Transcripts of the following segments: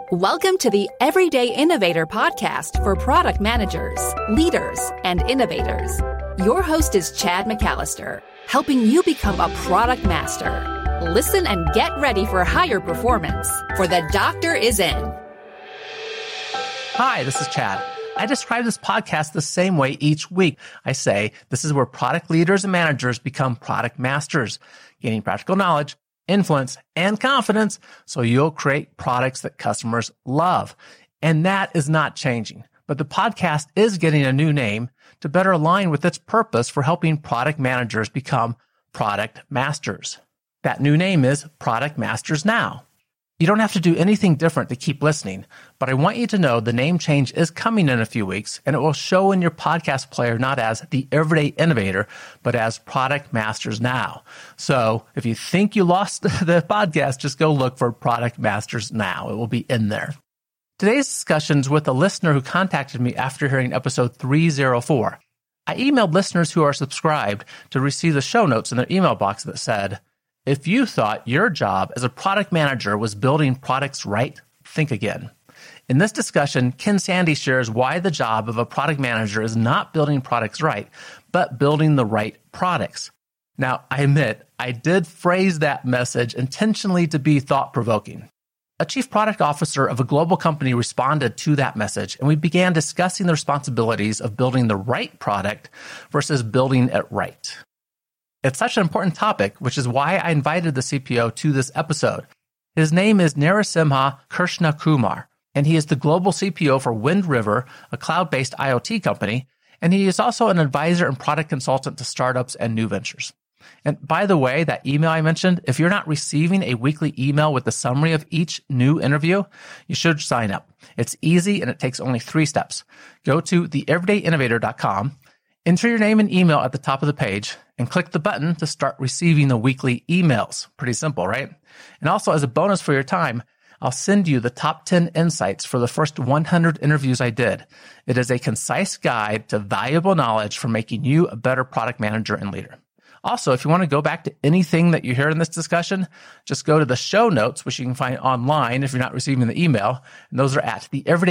Welcome to the Everyday Innovator podcast for product managers, leaders, and innovators. Your host is Chad McAllister, helping you become a product master. Listen and get ready for higher performance, for the doctor is in. Hi, this is Chad. I describe this podcast the same way each week. I say this is where product leaders and managers become product masters, gaining practical knowledge, influence, and confidence so you'll create products that customers love. And that is not changing. But the podcast is getting a new name to better align with its purpose for helping product managers become product masters. That new name is Product Masters Now. You don't have to do anything different to keep listening, but I want you to know the name change is coming in a few weeks, and it will show in your podcast player not as the Everyday Innovator, but as Product Masters Now. So if you think you lost the podcast, just go look for Product Masters Now. It will be in there. Today's discussion is with a listener who contacted me after hearing episode 304. I emailed listeners who are subscribed to receive the show notes in their email box that said, if you thought your job as a product manager was building products right, think again. In this discussion, Ken Sande shares why the job of a product manager is not building products right, but building the right products. Now, I admit, I did phrase that message intentionally to be thought-provoking. A chief product officer of a global company responded to that message, and we began discussing the responsibilities of building the right product versus building it right. It's such an important topic, which is why I invited the CPO to this episode. His name is Narasimha Krishnakumar, and he is the global CPO for Wind River, a cloud-based IoT company, and he is also an advisor and product consultant to startups and new ventures. And by the way, that email I mentioned, if you're not receiving a weekly email with the summary of each new interview, you should sign up. It's easy and it takes only 3 steps. Go to theeverydayinnovator.com, enter your name and email at the top of the page, and click the button to start receiving the weekly emails. Pretty simple, right? And also, as a bonus for your time, I'll send you the top 10 insights for the first 100 interviews I did. It is a concise guide to valuable knowledge for making you a better product manager and leader. Also, if you want to go back to anything that you heard in this discussion, just go to the show notes, which you can find online if you're not receiving the email. And those are at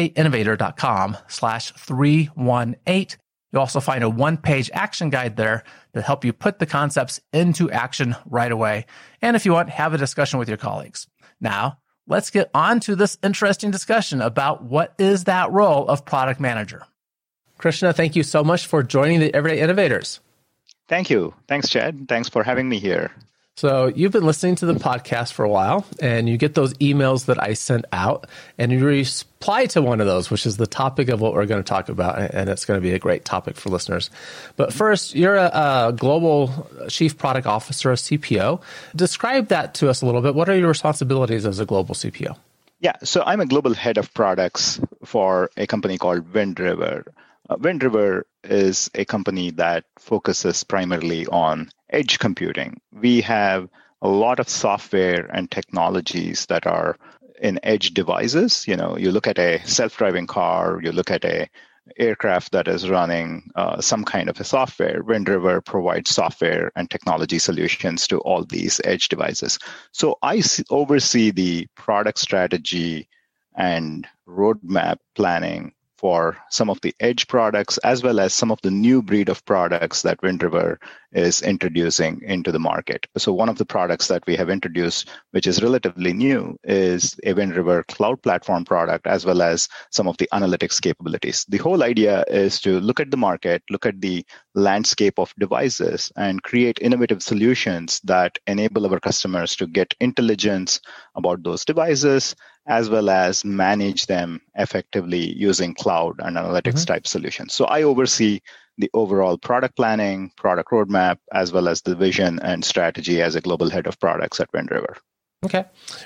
theeverydayinnovator.com/318. You'll also find a 1-page action guide there to help you put the concepts into action right away. And if you want, have a discussion with your colleagues. Now, let's get on to this interesting discussion about what is that role of product manager. Krishna, thank you so much for joining the Everyday Innovators. Thank you. Thanks, Chad. Thanks for having me here. So you've been listening to the podcast for a while, and you get those emails that I sent out, and you reply to one of those, which is the topic of what we're going to talk about, and it's going to be a great topic for listeners. But first, you're a global chief product officer, a CPO. Describe that to us a little bit. What are your responsibilities as a global CPO? Yeah, so I'm a global head of products for a company called Wind River. Wind River is a company that focuses primarily on edge computing. We have a lot of software and technologies that are in edge devices. You know, you look at a self-driving car, you look at a aircraft that is running some kind of a software. Wind River provides software and technology solutions to all these edge devices. So I oversee the product strategy and roadmap planning for some of the edge products, as well as some of the new breed of products that Wind River is introducing into the market. So one of the products that we have introduced, which is relatively new, is a Wind River Cloud Platform product, as well as some of the analytics capabilities. The whole idea is to look at the market, look at the landscape of devices, and create innovative solutions that enable our customers to get intelligence about those devices, as well as manage them effectively using cloud and analytics type solutions. So I oversee the overall product planning, product roadmap, as well as the vision and strategy as a global head of products at Wind River. Okay.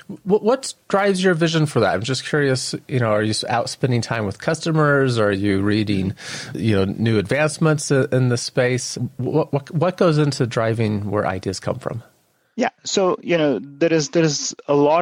What drives your vision for that? I'm just curious, are you out spending time with customers? Are you reading, new advancements in the space? What goes into driving where ideas come from? Yeah. So, there is a lot of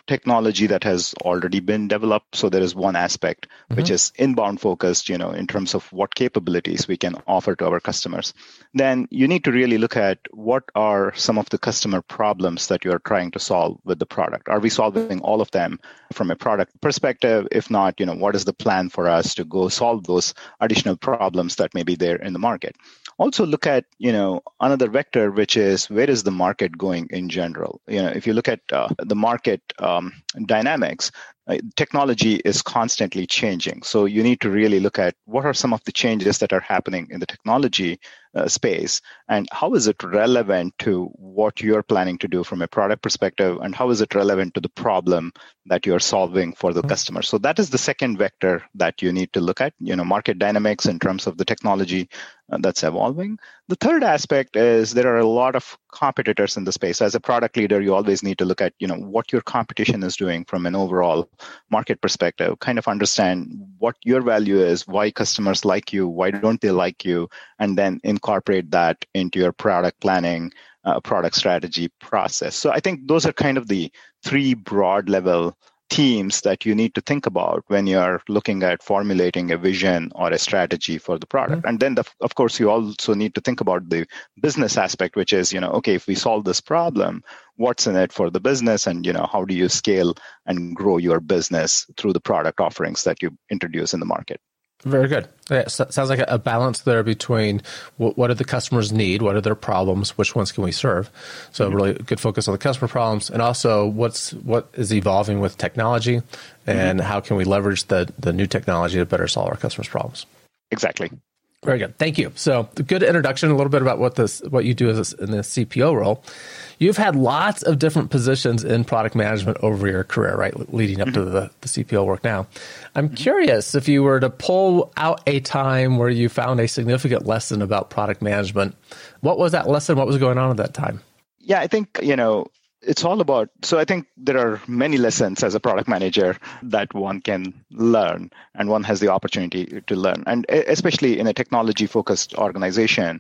technology that has already been developed. So there is one aspect which is inbound focused, in terms of what capabilities we can offer to our customers. Then you need to really look at what are some of the customer problems that you're trying to solve with the product. Are we solving all of them from a product perspective? If not, what is the plan for us to go solve those additional problems that may be there in the market? Also look at, another vector, which is where is the market going in general? If you look at the market dynamics, technology is constantly changing. So you need to really look at what are some of the changes that are happening in the technology space, and how is it relevant to what you're planning to do from a product perspective, and how is it relevant to the problem that you're solving for the customer. So that is the second vector that you need to look at, market dynamics in terms of the technology that's evolving. The third aspect is there are a lot of competitors in the space. As a product leader, you always need to look at, what your competition is doing from an overall market perspective, kind of understand what your value is, why customers like you, why don't they like you, and then incorporate that into your product planning, product strategy process. So I think those are kind of the three broad level themes that you need to think about when you're looking at formulating a vision or a strategy for the product. And then, of course, you also need to think about the business aspect, which is, okay, if we solve this problem, what's in it for the business? And, how do you scale and grow your business through the product offerings that you introduce in the market? Very good. Yeah, so sounds like a balance there between what do the customers need, what are their problems, which ones can we serve. So really good focus on the customer problems, and also what is evolving with technology, and how can we leverage the new technology to better solve our customers' problems. Exactly. Very good. Thank you. So a good introduction, a little bit about what you do in the CPO role. You've had lots of different positions in product management over your career, right, leading up to the CPO work now. I'm curious if you were to pull out a time where you found a significant lesson about product management. What was that lesson? What was going on at that time? Yeah, I think, it's all about, so I think there are many lessons as a product manager that one can learn, and one has the opportunity to learn. And especially in a technology-focused organization,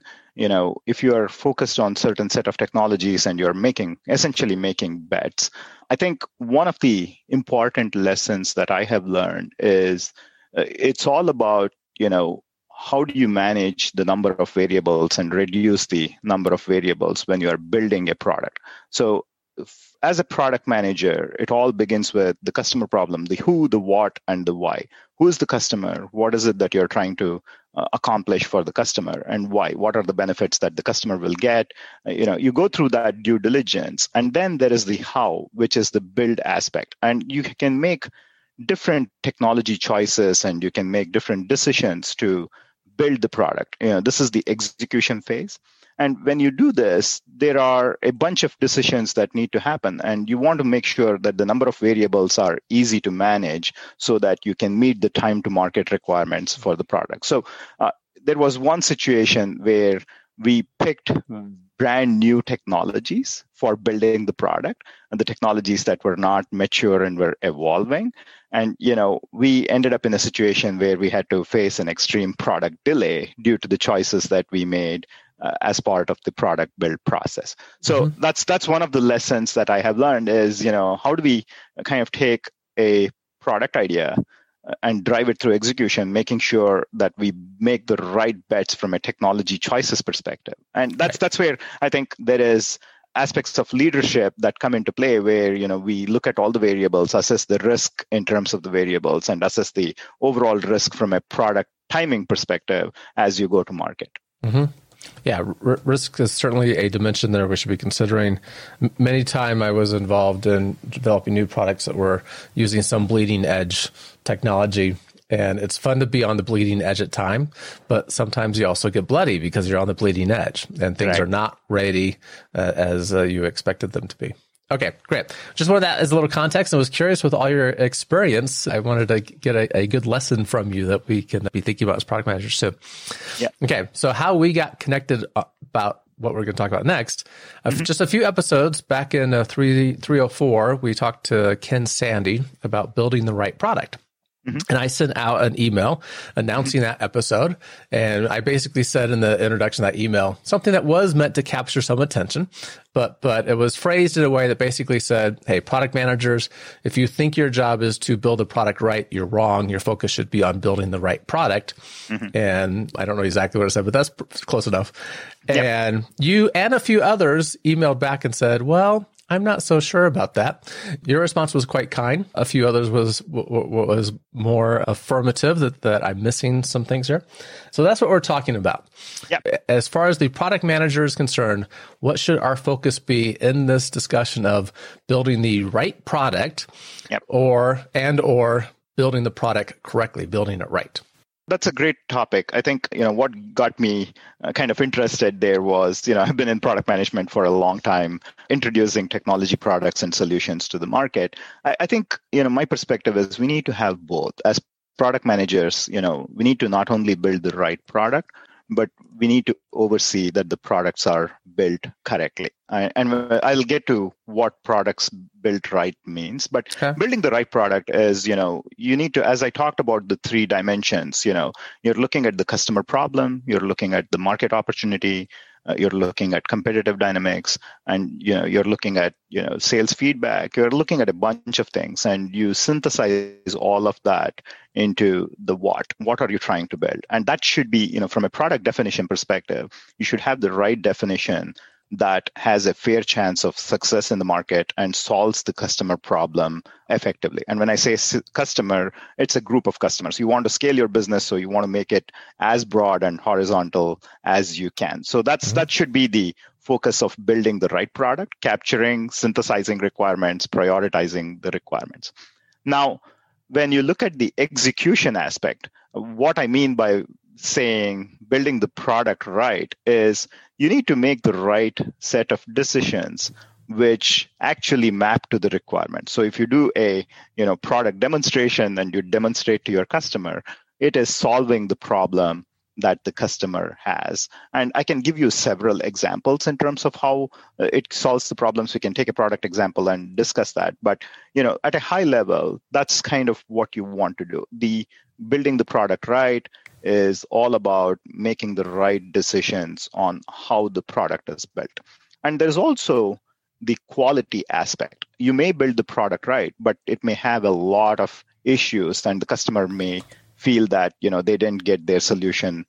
if you are focused on certain set of technologies and you're essentially making bets, I think one of the important lessons that I have learned is it's all about, how do you manage the number of variables and reduce the number of variables when you are building a product? So as a product manager, it all begins with the customer problem, the who, the what, and the why. Who is the customer? What is it that you're trying to accomplish for the customer, and why? What are the benefits that the customer will get? You go through that due diligence, and then there is the how, which is the build aspect. And you can make different technology choices, and you can make different decisions to build the product. This is the execution phase. And when you do this, there are a bunch of decisions that need to happen. And you want to make sure that the number of variables are easy to manage so that you can meet the time to market requirements for the product. So there was one situation where we picked brand new technologies for building the product, and the technologies that were not mature and were evolving. And, we ended up in a situation where we had to face an extreme product delay due to the choices that we made as part of the product build process. So that's one of the lessons that I have learned is, how do we kind of take a product idea and drive it through execution, making sure that we make the right bets from a technology choices perspective. And that's where I think there is aspects of leadership that come into play where, we look at all the variables, assess the risk in terms of the variables, and assess the overall risk from a product timing perspective as you go to market. Yeah, risk is certainly a dimension there we should be considering. Many times I was involved in developing new products that were using some bleeding edge technology, and it's fun to be on the bleeding edge at time, but sometimes you also get bloody because you're on the bleeding edge and things are not ready as you expected them to be. Okay, great. Just wanted that as a little context. I was curious with all your experience. I wanted to get a good lesson from you that we can be thinking about as product managers too. Yeah. Okay, so how we got connected about what we're going to talk about next. Just a few episodes back in 304, we talked to Ken Sande about building the right product. And I sent out an email announcing that episode. And I basically said in the introduction of that email, something that was meant to capture some attention, but it was phrased in a way that basically said, hey, product managers, if you think your job is to build a product right, you're wrong. Your focus should be on building the right product. And I don't know exactly what it said, but that's close enough. Yep. And you and a few others emailed back and said, well, I'm not so sure about that. Your response was quite kind. A few others was more affirmative that I'm missing some things here. So that's what we're talking about. Yep. As far as the product manager is concerned, what should our focus be in this discussion of building the right product, yep, or building the product correctly, building it right? That's a great topic. I think, what got me kind of interested there was, I've been in product management for a long time, introducing technology products and solutions to the market. I think, my perspective is we need to have both. As product managers, we need to not only build the right product, but we need to oversee that the products are built correctly. And I'll get to what products built right means. But building the right product is, you need to, as I talked about the 3 dimensions, you're looking at the customer problem, you're looking at the market opportunity, you're looking at competitive dynamics, and you're looking at sales feedback. You're looking at a bunch of things, and you synthesize all of that into the what are you trying to build. And that should be, from a product definition perspective, you should have the right definition that has a fair chance of success in the market and solves the customer problem effectively. And when I say customer, it's a group of customers. You want to scale your business, so you want to make it as broad and horizontal as you can. So that should be the focus of building the right product, capturing, synthesizing requirements, prioritizing the requirements. Now, when you look at the execution aspect, what I mean by saying building the product right is you need to make the right set of decisions which actually map to the requirement. So if you do a product demonstration and you demonstrate to your customer, it is solving the problem that the customer has. And I can give you several examples in terms of how it solves the problems. We can take a product example and discuss that. But at a high level, that's kind of what you want to do. The building the product right is all about making the right decisions on how the product is built. And there's also the quality aspect. You may build the product right, but it may have a lot of issues, and the customer may feel that they didn't get their solution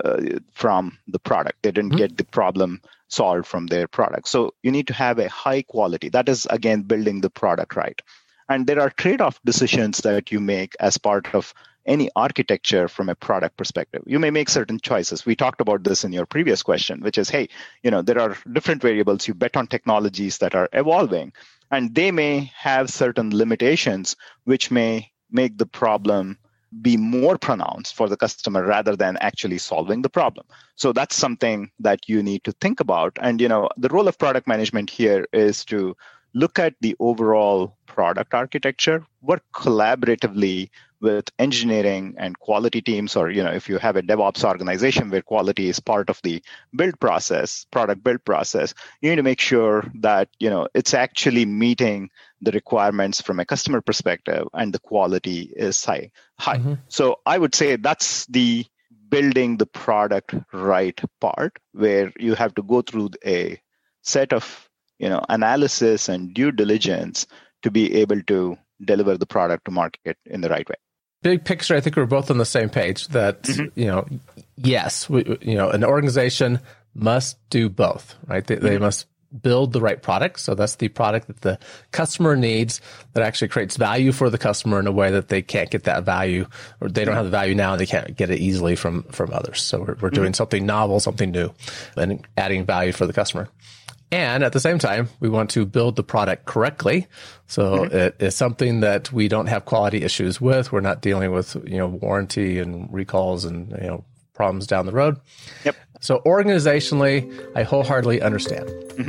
from the product. They didn't get the problem solved from their product. So you need to have a high quality. That is, again, building the product right. And there are trade-off decisions that you make as part of any architecture from a product perspective. You may make certain choices. We talked about this in your previous question, which is, hey, there are different variables. You bet on technologies that are evolving, and they may have certain limitations, which may make the problem be more pronounced for the customer rather than actually solving the problem. So that's something that you need to think about. And, the role of product management here is to look at the overall product architecture, work collaboratively with engineering and quality teams, or, if you have a DevOps organization where quality is part of the build process, product build process, you need to make sure that, it's actually meeting the requirements from a customer perspective and the quality is high. So I would say that's the building the product right part, where you have to go through a set of, analysis and due diligence to be able to deliver the product to market in the right way. Big picture, I think we're both on the same page that, yes, an organization must do both, right? They must build the right product. So that's the product that the customer needs that actually creates value for the customer in a way that they can't get that value, or they don't have the value now and they can't get it easily from others. So we're doing something novel, something new, and adding value for the customer. And at the same time, we want to build the product correctly. So it is something that we don't have quality issues with. We're not dealing with, warranty and recalls and, problems down the road. Yep. So organizationally, I wholeheartedly understand.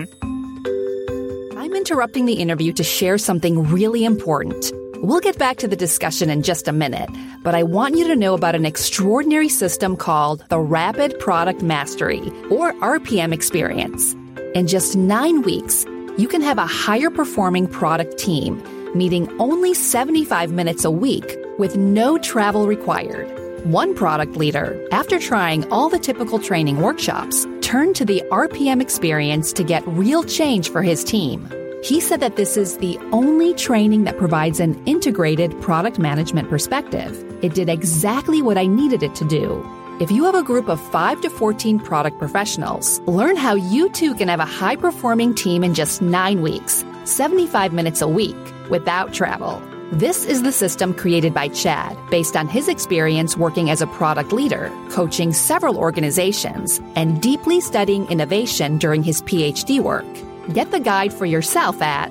I'm interrupting the interview to share something really important. We'll get back to the discussion in just a minute, but I want you to know about an extraordinary system called the Rapid Product Mastery, or RPM experience. In just 9 weeks, you can have a higher performing product team, meeting only 75 minutes a week with no travel required. One product leader, after trying all the typical training workshops, turned to the RPM experience to get real change for his team. He said that this is the only training that provides an integrated product management perspective. It did exactly what I needed it to do. If you have a group of 5 to 14 product professionals, learn how you too can have a high-performing team in just 9 weeks, 75 minutes a week, without travel. This is the system created by Chad based on his experience working as a product leader, coaching several organizations, and deeply studying innovation during his PhD work. Get the guide for yourself at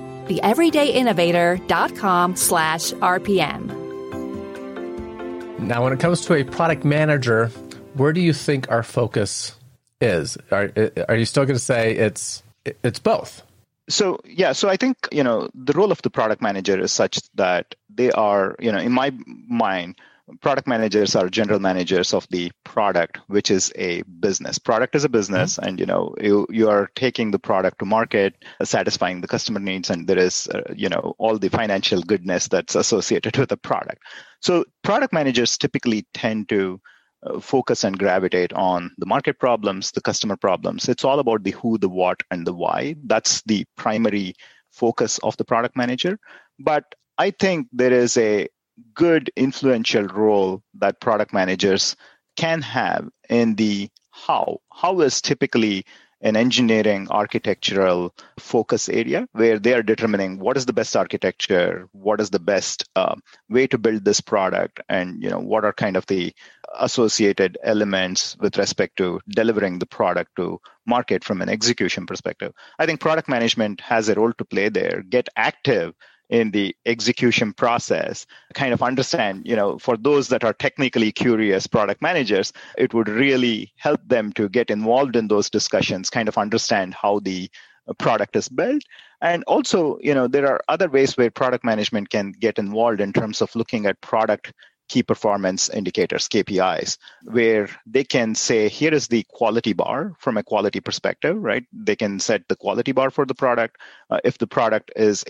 theeverydayinnovator.com/RPM. Now, when it comes to a product manager, where do you think our focus is? Are you still going to say it's both? So I think, the role of the product manager is such that they are, in my mind, product managers are general managers of the product, which is a business. Product is a business, and you are taking the product to market, satisfying the customer needs, and there is all the financial goodness that's associated with the product. So product managers typically tend to focus and gravitate on the market problems, the customer problems. It's all about the who, the what, and the why. That's the primary focus of the product manager. But I think there is a good influential role that product managers can have in the how. How is typically an engineering architectural focus area where they are determining what is the best architecture, what is the best way to build this product, and what are kind of the associated elements with respect to delivering the product to market from an execution perspective. I think product management has a role to play there. Get active in the execution process, kind of understand, for those that are technically curious product managers, it would really help them to get involved in those discussions, kind of understand how the product is built. And also, there are other ways where product management can get involved in terms of looking at product key performance indicators, KPIs, where they can say, here is the quality bar from a quality perspective, right? They can set the quality bar for the product. If the product is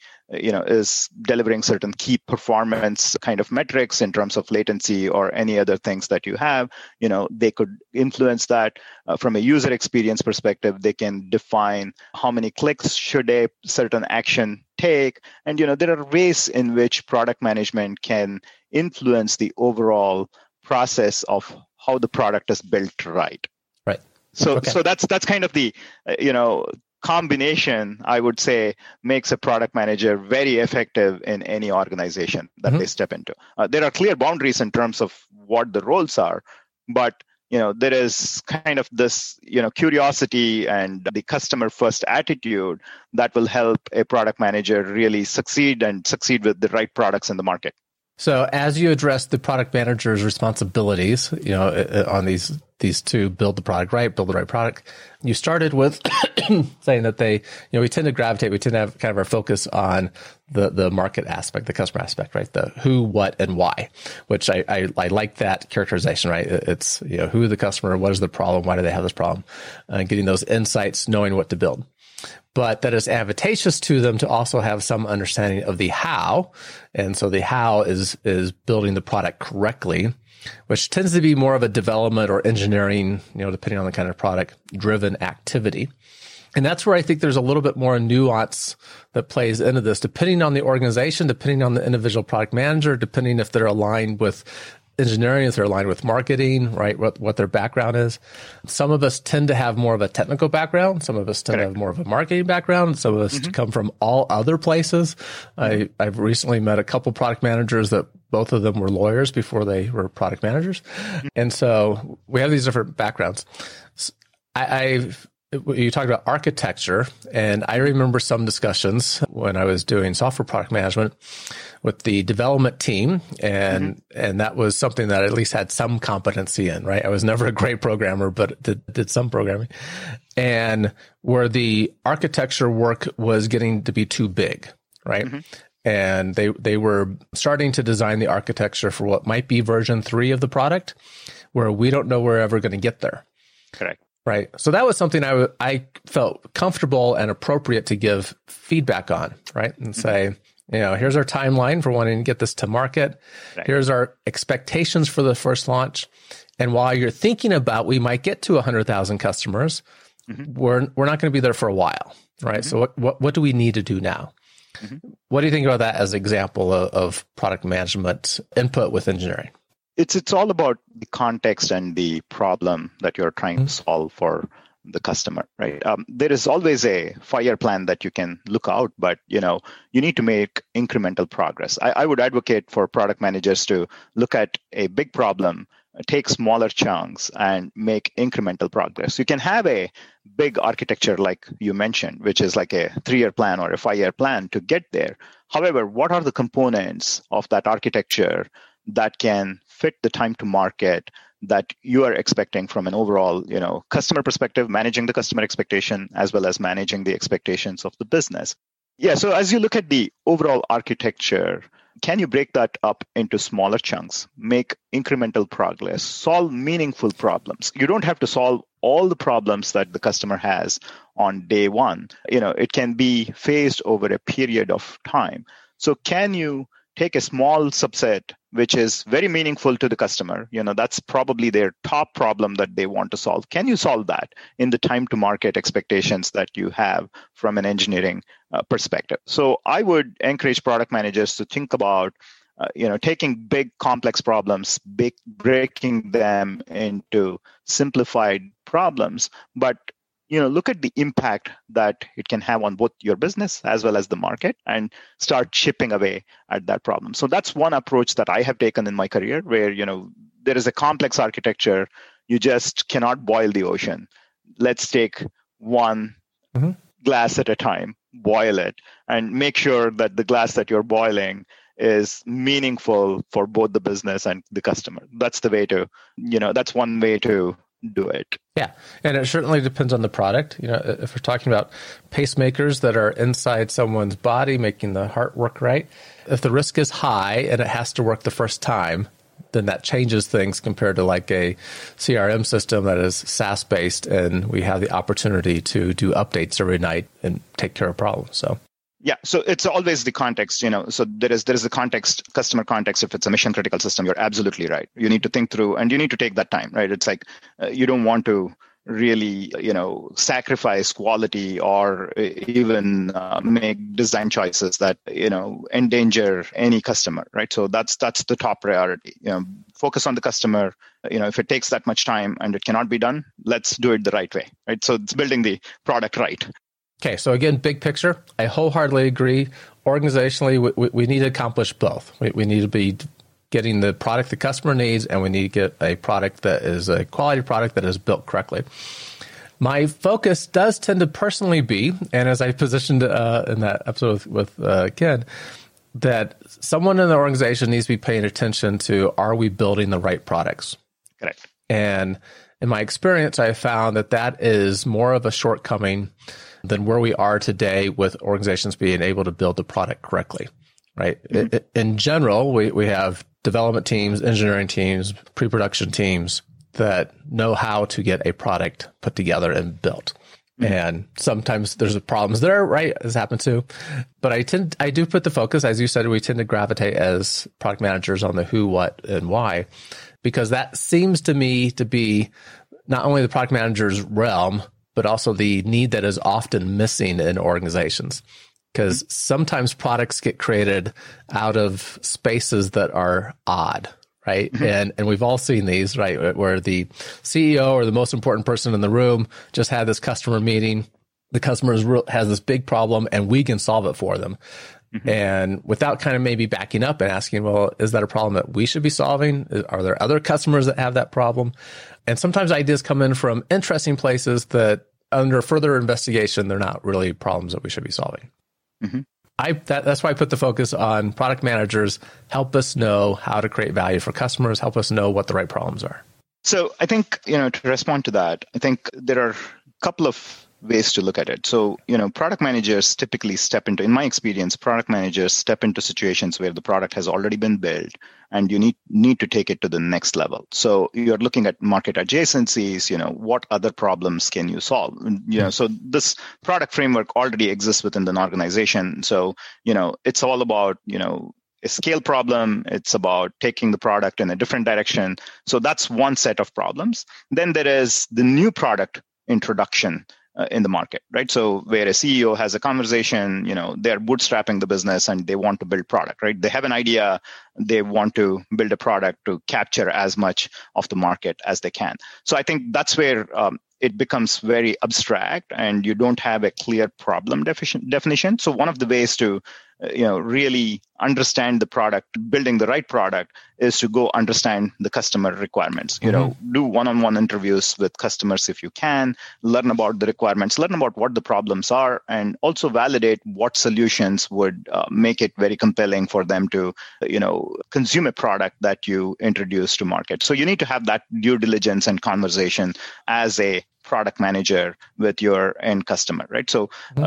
is delivering certain key performance kind of metrics in terms of latency or any other things that you have, they could influence that. From a user experience perspective, they can define how many clicks should a certain action take. And, there are ways in which product management can influence the overall process of how the product is built right. Right. So that's kind of the, combination, I would say, makes a product manager very effective in any organization that they step into. There are clear boundaries in terms of what the roles are, but there is kind of this, curiosity and the customer first attitude that will help a product manager really succeed with the right products in the market. So as you address the product manager's responsibilities, on these two, build the product right, build the right product, you started with saying that we tend to have kind of our focus on the market aspect, the customer aspect, right? The who, what, and why, which I like that characterization, right? It's, who the customer, what is the problem, why do they have this problem, getting those insights, knowing what to build. But that is advantageous to them to also have some understanding of the how. And so the how is building the product correctly, which tends to be more of a development or engineering, depending on the kind of product driven activity. And that's where I think there's a little bit more nuance that plays into this, depending on the organization, depending on the individual product manager, depending if they're aligned with engineering, if they're aligned with marketing, right? What their background is. Some of us tend to have more of a technical background. Some of us tend to have more of a marketing background. Some of us come from all other places. I've recently met a couple product managers that both of them were lawyers before they were product managers. And so we have these different backgrounds. You talked about architecture, and I remember some discussions when I was doing software product management with the development team, and that was something that I at least had some competency in, right? I was never a great programmer, but did some programming. And where the architecture work was getting to be too big, right? And they were starting to design the architecture for what might be version 3 of the product, where we don't know we're ever going to get there. Correct. Right. So that was something I felt comfortable and appropriate to give feedback on, right? And say, here's our timeline for wanting to get this to market. Right. Here's our expectations for the first launch. And while you're thinking about we might get to 100,000 customers, we're not going to be there for a while, right? So what do we need to do now? What do you think about that as an example of product management input with engineering? It's all about the context and the problem that you're trying to solve for the customer, right? There is always a 5-year plan that you can look out, but you need to make incremental progress. I would advocate for product managers to look at a big problem, take smaller chunks, and make incremental progress. You can have a big architecture like you mentioned, which is like a 3-year plan or a 5-year plan to get there. However, what are the components of that architecture that can fit the time to market that you are expecting from an overall, customer perspective, managing the customer expectation as well as managing the expectations of the business? Yeah, so as you look at the overall architecture, can you break that up into smaller chunks, make incremental progress, solve meaningful problems? You don't have to solve all the problems that the customer has on day one. It can be phased over a period of time. So can you take a small subset, which is very meaningful to the customer? That's probably their top problem that they want to solve. Can you solve that in the time to market expectations that you have from an engineering perspective? So I would encourage product managers to think about, taking big complex problems, breaking them into simplified problems, but look at the impact that it can have on both your business as well as the market and start chipping away at that problem. So that's one approach that I have taken in my career where, there is a complex architecture. You just cannot boil the ocean. Let's take one glass at a time, boil it, and make sure that the glass that you're boiling is meaningful for both the business and the customer. That's the way to, that's one way to do it. Yeah. And it certainly depends on the product. If we're talking about pacemakers that are inside someone's body, making the heart work right, if the risk is high and it has to work the first time, then that changes things compared to like a CRM system that is SaaS-based and we have the opportunity to do updates every night and take care of problems. So yeah, so it's always the context, so there is the context, customer context. If it's a mission critical system, you're absolutely right. You need to think through and you need to take that time, right? It's like you don't want to really, sacrifice quality or even make design choices that, endanger any customer, right? So that's the top priority. Focus on the customer. If it takes that much time and it cannot be done, let's do it the right way, right? So it's building the product right. Okay, so again, big picture, I wholeheartedly agree. Organizationally, we need to accomplish both. We need to be getting the product the customer needs, and we need to get a product that is a quality product that is built correctly. My focus does tend to personally be, and as I positioned in that episode with Ken, that someone in the organization needs to be paying attention to, are we building the right products? Correct. And in my experience, I found that is more of a shortcoming than where we are today with organizations being able to build the product correctly, right? In general, we have development teams, engineering teams, pre-production teams that know how to get a product put together and built. And sometimes there's problems there, right? As happened to, but I do put the focus, as you said, we tend to gravitate as product managers on the who, what, and why, because that seems to me to be not only the product manager's realm, but also the need that is often missing in organizations. Because sometimes products get created out of spaces that are odd, right? And we've all seen these, right? Where the CEO or the most important person in the room just had this customer meeting. The customer has this big problem and we can solve it for them. And without kind of maybe backing up and asking, well, is that a problem that we should be solving? Are there other customers that have that problem? And sometimes ideas come in from interesting places that under further investigation, they're not really problems that we should be solving. That's why I put the focus on product managers, help us know how to create value for customers, help us know what the right problems are. So I think, to respond to that, I think there are a couple of ways to look at it. So, product managers typically in my experience, product managers step into situations where the product has already been built and you need to take it to the next level. So you're looking at market adjacencies, what other problems can you solve? So this product framework already exists within an organization. So, it's all about, a scale problem. It's about taking the product in a different direction. So that's one set of problems. Then there is the new product introduction in the market, right? So where a CEO has a conversation, they're bootstrapping the business and they want to build product, right? They have an idea. They want to build a product to capture as much of the market as they can. So I think that's where it becomes very abstract and you don't have a clear problem definition. So one of the ways to really understand the product, building the right product, is to go understand the customer requirements. Do one-on-one interviews with customers if you can, learn about the requirements, learn about what the problems are, and also validate what solutions would make it very compelling for them to, consume a product that you introduce to market. So you need to have that due diligence and conversation as a product manager with your end customer, right? So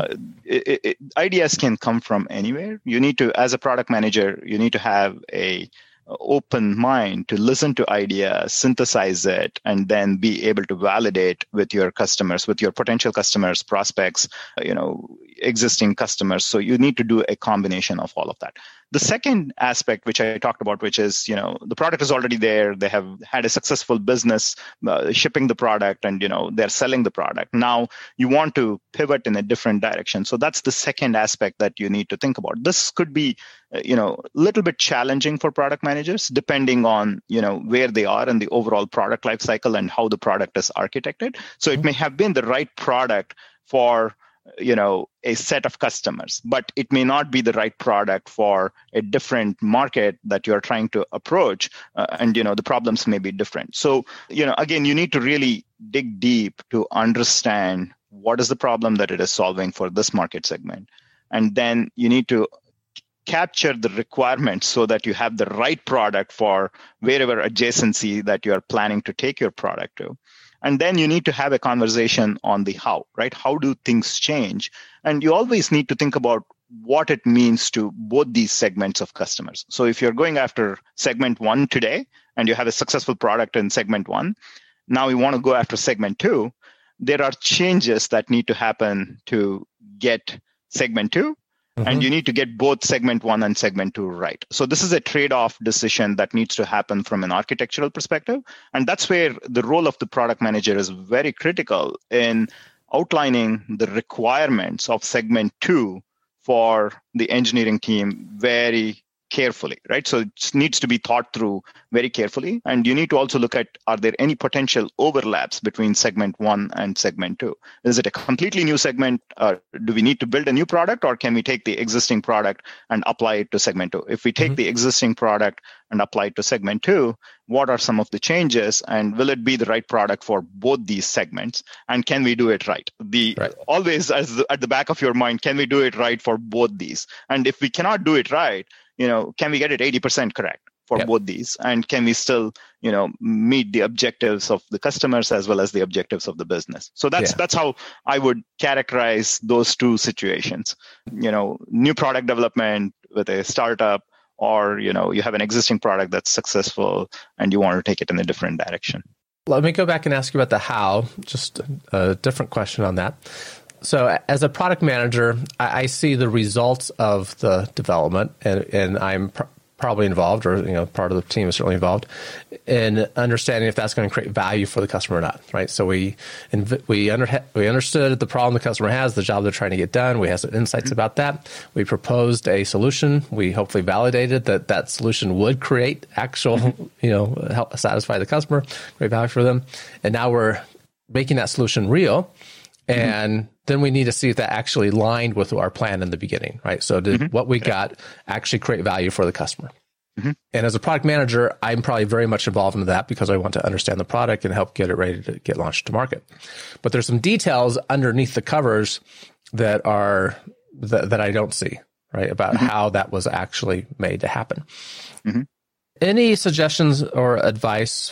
ideas can come from anywhere. You need to, as a product manager, you need to have a open mind to listen to ideas, synthesize it, and then be able to validate with your customers, with your potential customers, prospects, existing customers. So you need to do a combination of all of that. The second aspect, which I talked about, which is, the product is already there. They have had a successful business shipping the product and, they're selling the product. Now you want to pivot in a different direction. So that's the second aspect that you need to think about. This could be, a little bit challenging for product managers, depending on, where they are in the overall product lifecycle and how the product is architected. So it may have been the right product for a set of customers, but it may not be the right product for a different market that you're trying to approach. And the problems may be different. So, again, you need to really dig deep to understand what is the problem that it is solving for this market segment. And then you need to capture the requirements so that you have the right product for wherever adjacency that you're planning to take your product to. And then you need to have a conversation on the how, right? How do things change? And you always need to think about what it means to both these segments of customers. So if you're going after segment 1 today and you have a successful product in segment 1, now you want to go after segment 2, there are changes that need to happen to get segment 2. And you need to get both segment 1 and segment 2 right. So this is a trade-off decision that needs to happen from an architectural perspective. And that's where the role of the product manager is very critical in outlining the requirements of segment 2 for the engineering team very carefully, right? So it needs to be thought through very carefully. And you need to also look at, are there any potential overlaps between segment 1 and segment 2? Is it a completely new segment? Do we need to build a new product, or can we take the existing product and apply it to segment 2? If we take the existing product and apply it to segment 2, what are some of the changes, and will it be the right product for both these segments? And can we do it right? Always at the back of your mind, can we do it right for both these? And if we cannot do it right, can we get it 80% correct for both these? And can we still, meet the objectives of the customers as well as the objectives of the business? So that's how I would characterize those two situations. New product development with a startup, or, you have an existing product that's successful and you want to take it in a different direction. Let me go back and ask you about the how, just a different question on that. So as a product manager, I see the results of the development, and I'm probably involved, or part of the team is certainly involved in understanding if that's going to create value for the customer or not, right? So we understood the problem the customer has, the job they're trying to get done. We had some insights about that. We proposed a solution. We hopefully validated that solution would create actual, help satisfy the customer, create value for them. And now we're making that solution real. And then we need to see if that actually aligned with our plan in the beginning, right? So did what we got actually create value for the customer? And as a product manager, I'm probably very much involved in that because I want to understand the product and help get it ready to get launched to market. But there's some details underneath the covers that I don't see, right? About how that was actually made to happen. Any suggestions or advice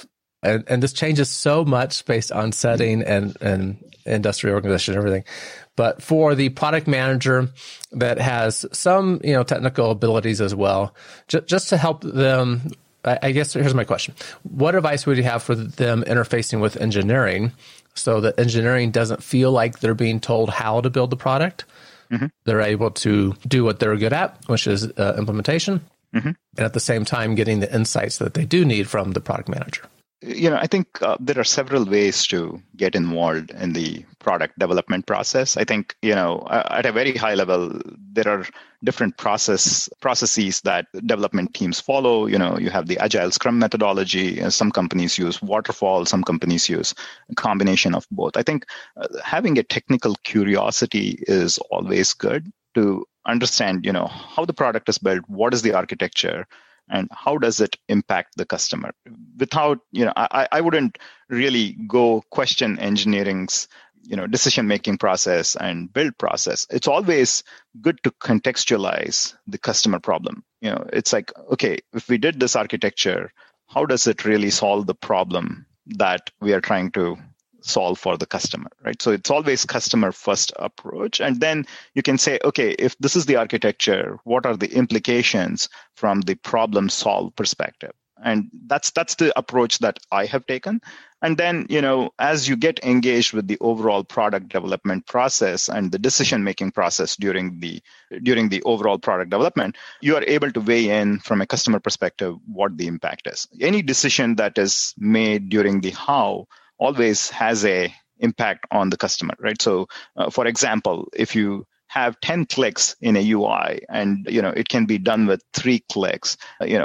And this changes so much based on setting and industry organization and everything. But for the product manager that has some, technical abilities as well, just to help them, I guess here's my question. What advice would you have for them interfacing with engineering so that engineering doesn't feel like they're being told how to build the product? Mm-hmm. They're able to do what they're good at, which is implementation, mm-hmm. and at the same time getting the insights that they do need from the product manager. I think there are several ways to get involved in the product development process. I think, at a very high level, there are different processes that development teams follow. You have the Agile Scrum methodology. Some companies use waterfall. Some companies use a combination of both. I think having a technical curiosity is always good to understand, how the product is built, what is the architecture, and how does it impact the customer? Without, I wouldn't really go question engineering's, decision-making process and build process. It's always good to contextualize the customer problem. It's like, okay, if we did this architecture, how does it really solve the problem that we are trying to solve for the customer, right? So it's always customer first approach. And then you can say, okay, if this is the architecture, what are the implications from the problem solve perspective? And that's the approach that I have taken. And then, as you get engaged with the overall product development process and the decision-making process during the overall product development, you are able to weigh in from a customer perspective what the impact is. Any decision that is made during the how always has a impact on the customer, right? So, for example, if you have 10 clicks in a UI and, it can be done with 3 clicks,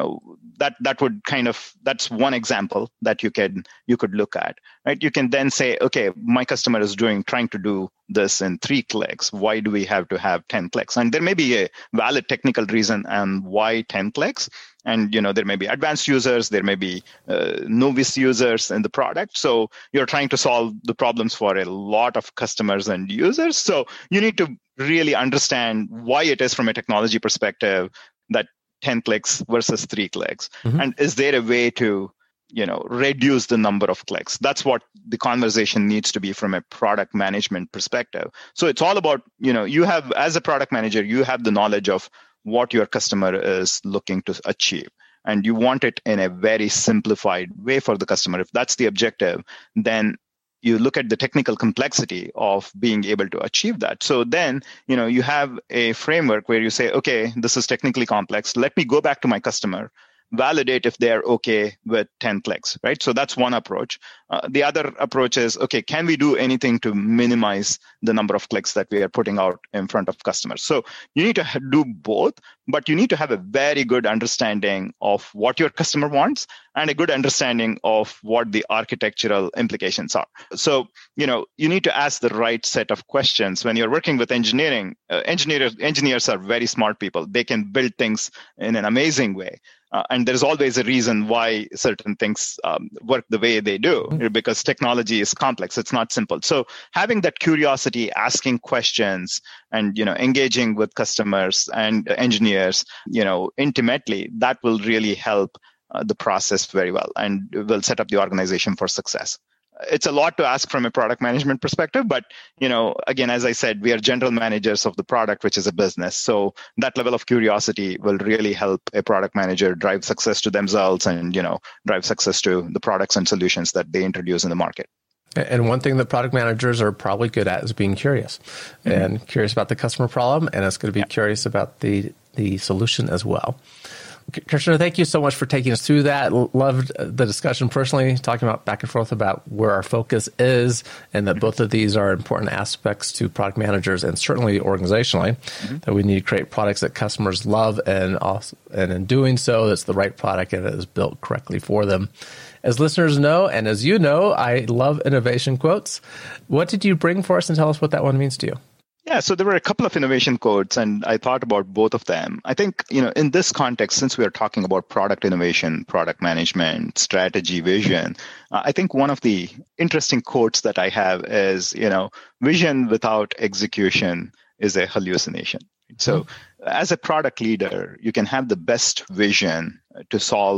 that's one example that you could look at, right? You can then say, okay, my customer is trying to do this in 3 clicks. Why do we have to have 10 clicks? And there may be a valid technical reason and why 10 clicks. And, there may be advanced users, there may be novice users in the product. So you're trying to solve the problems for a lot of customers and users. So you need to really understand why it is from a technology perspective that 10 clicks versus 3 clicks. Mm-hmm. And is there a way to, reduce the number of clicks? That's what the conversation needs to be from a product management perspective. So it's all about, you have, as a product manager, you have the knowledge of what your customer is looking to achieve. And you want it in a very simplified way for the customer. If that's the objective, then you look at the technical complexity of being able to achieve that. So then, you have a framework where you say, okay, this is technically complex. Let me go back to my customer, validate if they're okay with 10 clicks, right? So that's one approach. The other approach is, okay, can we do anything to minimize the number of clicks that we are putting out in front of customers? So you need to do both, but you need to have a very good understanding of what your customer wants and a good understanding of what the architectural implications are. So, you need to ask the right set of questions. When you're working with engineering, engineers are very smart people. They can build things in an amazing way. And there's always a reason why certain things work the way they do, because technology is complex. It's not simple. So having that curiosity, asking questions, and engaging with customers and engineers, intimately, that will really help the process very well and will set up the organization for success. It's a lot to ask from a product management perspective, but, again, as I said, we are general managers of the product, which is a business. So that level of curiosity will really help a product manager drive success to themselves and, drive success to the products and solutions that they introduce in the market. And one thing that product managers are probably good at is being curious, and curious about the customer problem, and it's going to be curious about the solution as well. Krishna, thank you so much for taking us through that. Loved the discussion personally, talking about back and forth about where our focus is, and that both of these are important aspects to product managers, and certainly organizationally, that we need to create products that customers love, and in doing so, that's the right product and it is built correctly for them. As listeners know, and as you know, I love innovation quotes. What did you bring for us, and tell us what that one means to you? Yeah, so there were a couple of innovation quotes, and I thought about both of them. I think, in this context, since we are talking about product innovation, product management, strategy, vision, I think one of the interesting quotes that I have is, vision without execution is a hallucination. So as a product leader, you can have the best vision to solve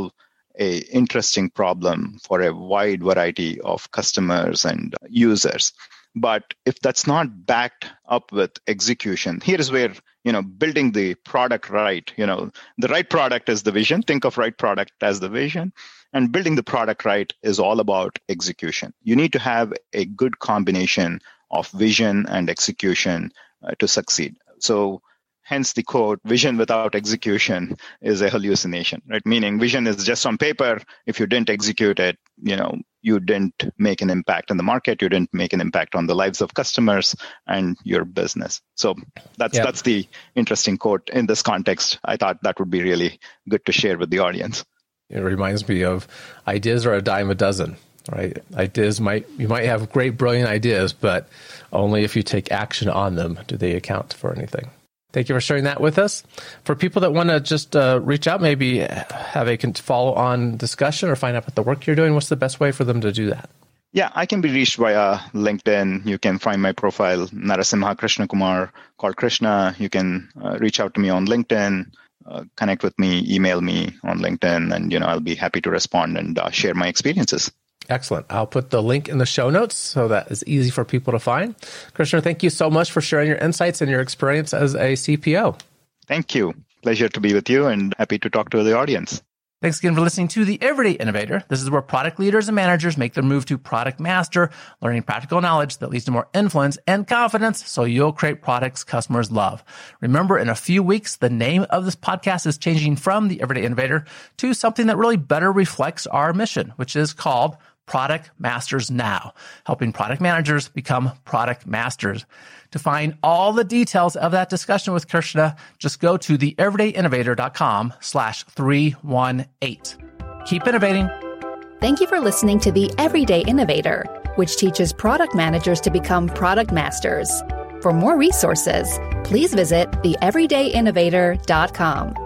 a interesting problem for a wide variety of customers and users. But if that's not backed up with execution, here is where, building the product right, the right product is the vision. Think of right product as the vision. And building the product right is all about execution. You need to have a good combination of vision and execution to succeed. So hence the quote, vision without execution is a hallucination, right? Meaning vision is just on paper. If you didn't execute it, you didn't make an impact in the market. You didn't make an impact on the lives of customers and your business. So that's the interesting quote in this context. I thought that would be really good to share with the audience. It reminds me of ideas are a dime a dozen, right? You might have great, brilliant ideas, but only if you take action on them do they account for anything. Thank you for sharing that with us. For people that want to just reach out, maybe have a follow-on discussion or find out what the work you're doing, what's the best way for them to do that? Yeah, I can be reached via LinkedIn. You can find my profile, Narasimha Krishna Kumar, called Krishna. You can reach out to me on LinkedIn, connect with me, email me on LinkedIn, and I'll be happy to respond and share my experiences. Excellent. I'll put the link in the show notes so that is easy for people to find. Krishna, thank you so much for sharing your insights and your experience as a CPO. Thank you. Pleasure to be with you and happy to talk to the audience. Thanks again for listening to The Everyday Innovator. This is where product leaders and managers make their move to product master, learning practical knowledge that leads to more influence and confidence so you'll create products customers love. Remember, in a few weeks, the name of this podcast is changing from The Everyday Innovator to something that really better reflects our mission, which is called Product Masters Now, helping product managers become product masters. To find all the details of that discussion with Krishna, just go to theeverydayinnovator.com/318. Keep innovating. Thank you for listening to The Everyday Innovator, which teaches product managers to become product masters. For more resources, please visit theeverydayinnovator.com.